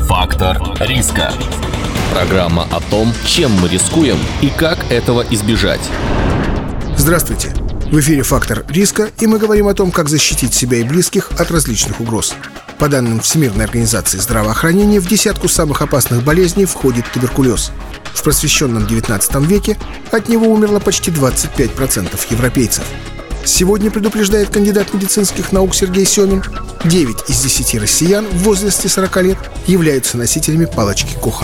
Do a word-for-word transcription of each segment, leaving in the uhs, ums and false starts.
Фактор риска. Программа о том, чем мы рискуем и как этого избежать. Здравствуйте! В эфире «Фактор риска», и мы говорим о том, как защитить себя и близких от различных угроз. По данным Всемирной организации здравоохранения, в десятку самых опасных болезней входит туберкулез. В просвещенном девятнадцатом веке от него умерло почти двадцать пять процентов европейцев. Сегодня, предупреждает кандидат медицинских наук Сергей Семин, девять из десяти россиян в возрасте сорока лет являются носителями палочки Коха.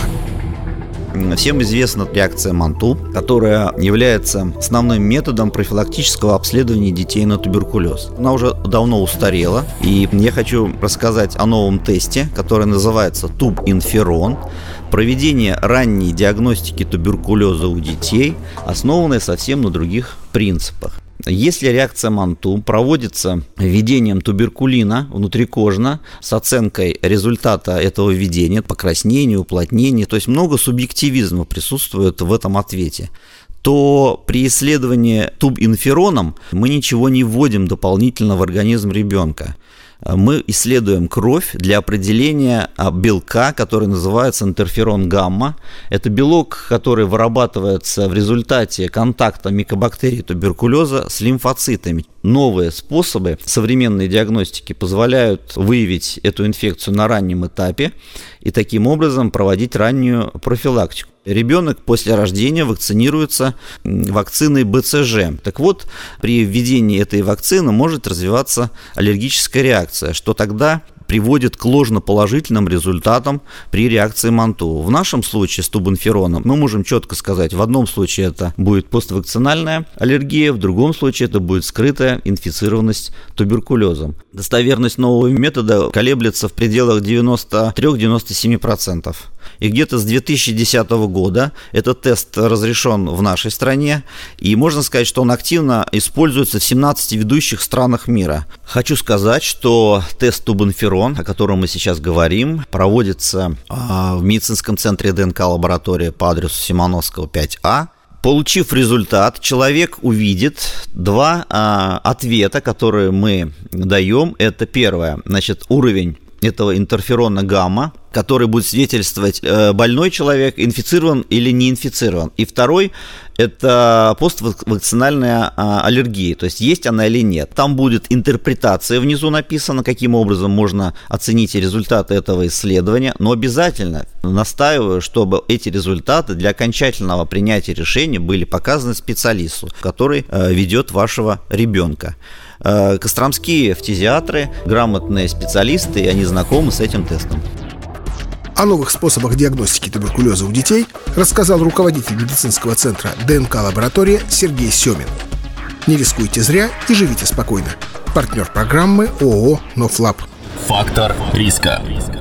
Всем известна реакция Манту, которая является основным методом профилактического обследования детей на туберкулез. Она уже давно устарела, и я хочу рассказать о новом тесте, который называется Туб-Инферон. Проведение ранней диагностики туберкулеза у детей, основанное совсем на других принципах. Если реакция Манту проводится введением туберкулина внутрикожно с оценкой результата этого введения, покраснения, уплотнения, то есть много субъективизма присутствует в этом ответе, то при исследовании туб-инфероном мы ничего не вводим дополнительно в организм ребенка. Мы исследуем кровь для определения белка, который называется интерферон гамма. Это белок, который вырабатывается в результате контакта микобактерий туберкулеза с лимфоцитами. Новые способы современной диагностики позволяют выявить эту инфекцию на раннем этапе и таким образом проводить раннюю профилактику. Ребенок после рождения вакцинируется вакциной бэ цэ жэ. Так вот, при введении этой вакцины может развиваться аллергическая реакция, что тогда приводит к ложноположительным результатам при реакции Манту. В нашем случае с туб-инфероном мы можем четко сказать, в одном случае это будет поствакцинальная аллергия, в другом случае это будет скрытая инфицированность туберкулезом. Достоверность нового метода колеблется в пределах девяносто три - девяносто семь процентов. И где-то с две тысячи десятого года этот тест разрешен в нашей стране, и можно сказать, что он активно используется в семнадцати ведущих странах мира. Хочу сказать, что тест Туб-Инферон, о котором мы сейчас говорим, проводится в медицинском центре дэ эн ка-лаборатория по адресу Симоновского, пять А. Получив результат, человек увидит два а, ответа, которые мы даем. Это первое, значит, уровень этого интерферона гамма, который будет свидетельствовать, больной человек инфицирован или не инфицирован. И второй – это поствакцинальная аллергия, то есть есть она или нет. Там будет интерпретация внизу написана, каким образом можно оценить результаты этого исследования, но обязательно настаиваю, чтобы эти результаты для окончательного принятия решения были показаны специалисту, который ведет вашего ребенка. Костромские фтизиатры, грамотные специалисты, и они знакомы с этим тестом. О новых способах диагностики туберкулеза у детей рассказал руководитель медицинского центра дэ эн ка-лаборатория Сергей Семин. Не рискуйте зря и живите спокойно. Партнер программы ООО «Нофлаб». Фактор риска.